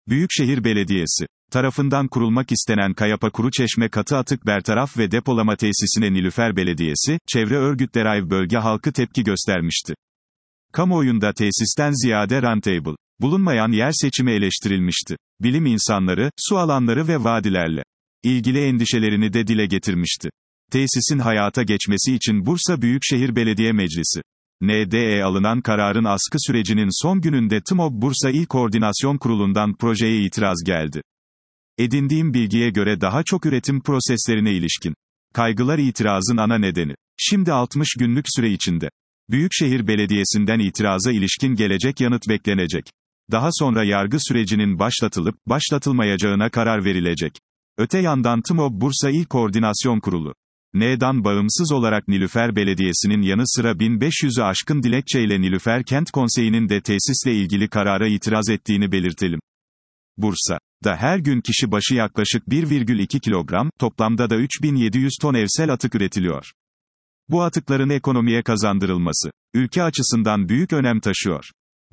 Büyükşehir Belediyesi tarafından kurulmak istenen Kayapa Kuruçeşme Katı Atık Bertaraf ve Depolama Tesisine Nilüfer Belediyesi, çevre örgütleri bölge halkı tepki göstermişti. Kamuoyunda tesisten ziyade rentable bulunmayan yer seçimi eleştirilmişti. Bilim insanları, su alanları ve vadilerle ilgili endişelerini de dile getirmişti. Tesisin hayata geçmesi için Bursa Büyükşehir Belediye Meclisi NDE alınan kararın askı sürecinin son gününde TMOB Bursa İl Koordinasyon Kurulu'ndan projeye itiraz geldi. Edindiğim bilgiye göre daha çok üretim proseslerine ilişkin kaygılar itirazın ana nedeni. Şimdi 60 günlük süre içinde Büyükşehir Belediyesi'nden itiraza ilişkin gelecek yanıt beklenecek. Daha sonra yargı sürecinin başlatılıp başlatılmayacağına karar verilecek. Öte yandan TMOB Bursa İl Koordinasyon Kurulu NDE'dan bağımsız olarak Nilüfer Belediyesi'nin yanı sıra 1500'ü aşkın dilekçeyle Nilüfer Kent Konseyi'nin de tesisle ilgili karara itiraz ettiğini belirtelim. Bursa'da her gün kişi başı yaklaşık 1,2 kilogram, toplamda da 3700 ton evsel atık üretiliyor. Bu atıkların ekonomiye kazandırılması, ülke açısından büyük önem taşıyor.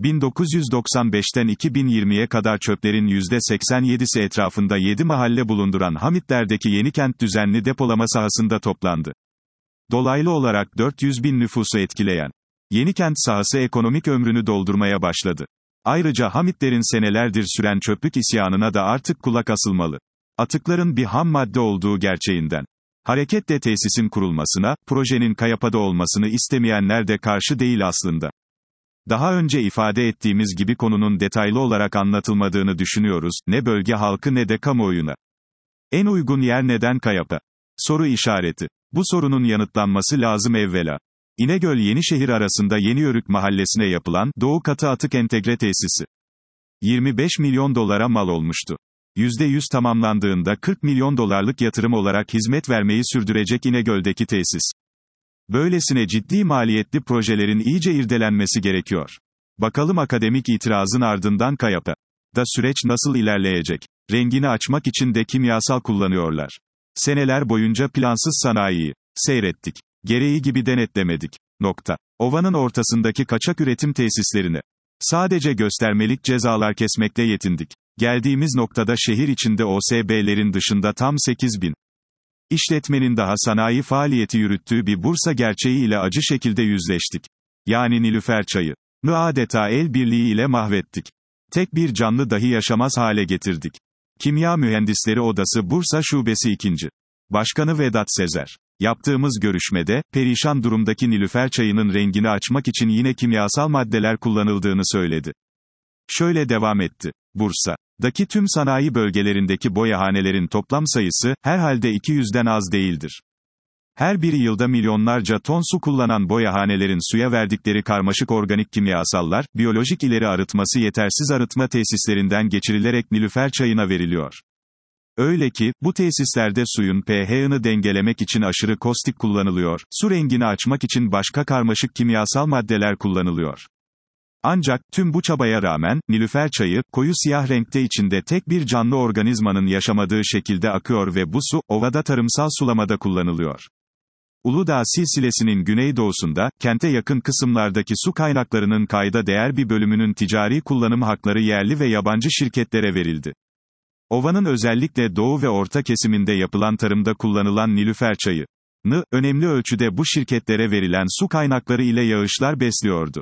1995'ten 2020'ye kadar çöplerin %87'si etrafında 7 mahalle bulunduran Hamitler'deki Yenikent düzenli depolama sahasında toplandı. Dolaylı olarak 400 bin nüfusu etkileyen Yenikent sahası ekonomik ömrünü doldurmaya başladı. Ayrıca Hamitlerin senelerdir süren çöplük isyanına da artık kulak asılmalı. Atıkların bir ham madde olduğu gerçeğinden hareketle tesisin kurulmasına, projenin Kayapa'da olmasını istemeyenler de karşı değil aslında. Daha önce ifade ettiğimiz gibi konunun detaylı olarak anlatılmadığını düşünüyoruz, ne bölge halkı ne de kamuoyuna. En uygun yer neden Kayapa? Soru işareti. Bu sorunun yanıtlanması lazım evvela. İnegöl-Yenişehir arasında Yeniyörük mahallesine yapılan Doğu Katı Atık Entegre Tesisi 25 milyon dolara mal olmuştu. %100 tamamlandığında 40 milyon dolarlık yatırım olarak hizmet vermeyi sürdürecek İnegöl'deki tesis. Böylesine ciddi maliyetli projelerin iyice irdelenmesi gerekiyor. Bakalım akademik itirazın ardından Kayapa'da süreç nasıl ilerleyecek? Rengini açmak için de kimyasal kullanıyorlar. Seneler boyunca plansız sanayiyi seyrettik. Gereği gibi denetlemedik. Ovanın ortasındaki kaçak üretim tesislerine sadece göstermelik cezalar kesmekle yetindik. Geldiğimiz noktada şehir içinde OSB'lerin dışında tam 8 bin işletmenin daha sanayi faaliyeti yürüttüğü bir Bursa gerçeği ile acı şekilde yüzleştik. Yani Nilüfer Çayı'nı adeta el birliği ile mahvettik. Tek bir canlı dahi yaşamaz hale getirdik. Kimya Mühendisleri Odası Bursa Şubesi 2. Başkanı Vedat Sezer, yaptığımız görüşmede, perişan durumdaki Nilüfer Çayı'nın rengini açmak için yine kimyasal maddeler kullanıldığını söyledi. Şöyle devam etti. Bursa'daki tüm sanayi bölgelerindeki boyahanelerin toplam sayısı, herhalde 200'den az değildir. Her bir yılda milyonlarca ton su kullanan boyahanelerin suya verdikleri karmaşık organik kimyasallar, biyolojik ileri arıtması yetersiz arıtma tesislerinden geçirilerek Nilüfer Çayı'na veriliyor. Öyle ki, bu tesislerde suyun pH'ını dengelemek için aşırı kostik kullanılıyor, su rengini açmak için başka karmaşık kimyasal maddeler kullanılıyor. Ancak, tüm bu çabaya rağmen, Nilüfer Çayı, koyu siyah renkte içinde tek bir canlı organizmanın yaşamadığı şekilde akıyor ve bu su, ovada tarımsal sulamada kullanılıyor. Uludağ silsilesinin güneydoğusunda, kente yakın kısımlardaki su kaynaklarının kayda değer bir bölümünün ticari kullanım hakları yerli ve yabancı şirketlere verildi. Ovanın özellikle doğu ve orta kesiminde yapılan tarımda kullanılan Nilüfer Çayı'nı, önemli ölçüde bu şirketlere verilen su kaynakları ile yağışlar besliyordu.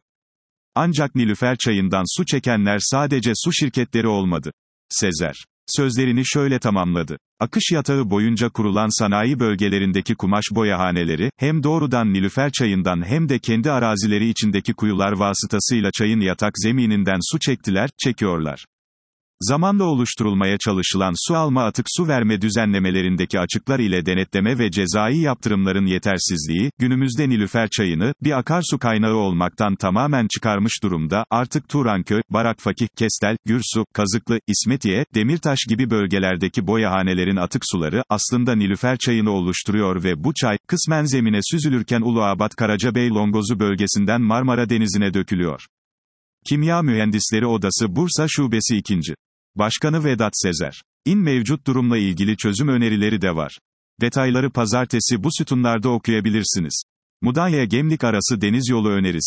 Ancak Nilüfer Çayı'ndan su çekenler sadece su şirketleri olmadı. Sezer sözlerini şöyle tamamladı. Akış yatağı boyunca kurulan sanayi bölgelerindeki kumaş boyahaneleri, hem doğrudan Nilüfer Çayı'ndan hem de kendi arazileri içindeki kuyular vasıtasıyla çayın yatak zemininden su çektiler, çekiyorlar. Zamanla oluşturulmaya çalışılan su alma atık su verme düzenlemelerindeki açıklar ile denetleme ve cezai yaptırımların yetersizliği, günümüzde Nilüfer Çayı'nı, bir akarsu kaynağı olmaktan tamamen çıkarmış durumda, artık Turanköy, Barakfakih, Kestel, Gürsu, Kazıklı, İsmetiye, Demirtaş gibi bölgelerdeki boyahanelerin atık suları, aslında Nilüfer Çayı'nı oluşturuyor ve bu çay, kısmen zemine süzülürken Uluabat Karacabey Longozu bölgesinden Marmara Denizi'ne dökülüyor. Kimya Mühendisleri Odası Bursa Şubesi 2. Başkanı Vedat Sezer. Mevcut durumla ilgili çözüm önerileri de var. Detayları pazartesi bu sütunlarda okuyabilirsiniz. Mudanya-Gemlik arası deniz yolu önerisi.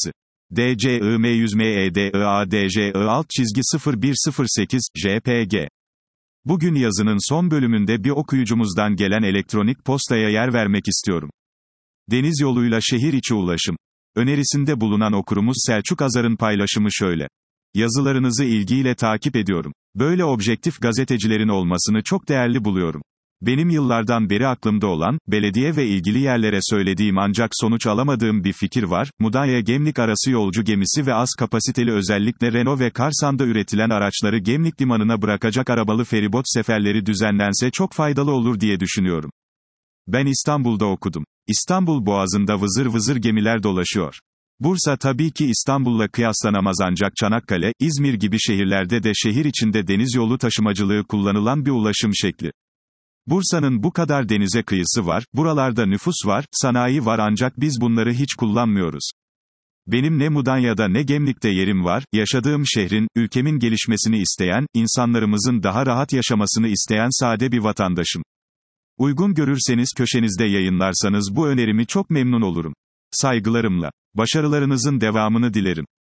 DCIM100MEDIADJI alt çizgi 0108, JPG. Bugün yazının son bölümünde bir okuyucumuzdan gelen elektronik postaya yer vermek istiyorum. Deniz yoluyla şehir içi ulaşım. Önerisinde bulunan okurumuz Selçuk Azar'ın paylaşımı şöyle. Yazılarınızı ilgiyle takip ediyorum. Böyle objektif gazetecilerin olmasını çok değerli buluyorum. Benim yıllardan beri aklımda olan, belediye ve ilgili yerlere söylediğim ancak sonuç alamadığım bir fikir var. Mudanya-Gemlik arası yolcu gemisi ve az kapasiteli özellikle Renault ve Karsan'da üretilen araçları Gemlik limanına bırakacak arabalı feribot seferleri düzenlense çok faydalı olur diye düşünüyorum. Ben İstanbul'da okudum. İstanbul Boğazı'nda vızır vızır gemiler dolaşıyor. Bursa tabii ki İstanbul'la kıyaslanamaz ancak Çanakkale, İzmir gibi şehirlerde de şehir içinde deniz yolu taşımacılığı kullanılan bir ulaşım şekli. Bursa'nın bu kadar denize kıyısı var, buralarda nüfus var, sanayi var ancak biz bunları hiç kullanmıyoruz. Benim ne Mudanya'da ne Gemlik'te yerim var, yaşadığım şehrin, ülkemin gelişmesini isteyen, insanlarımızın daha rahat yaşamasını isteyen sade bir vatandaşım. Uygun görürseniz köşenizde yayınlarsanız bu önerimi çok memnun olurum. Saygılarımla. Başarılarınızın devamını dilerim.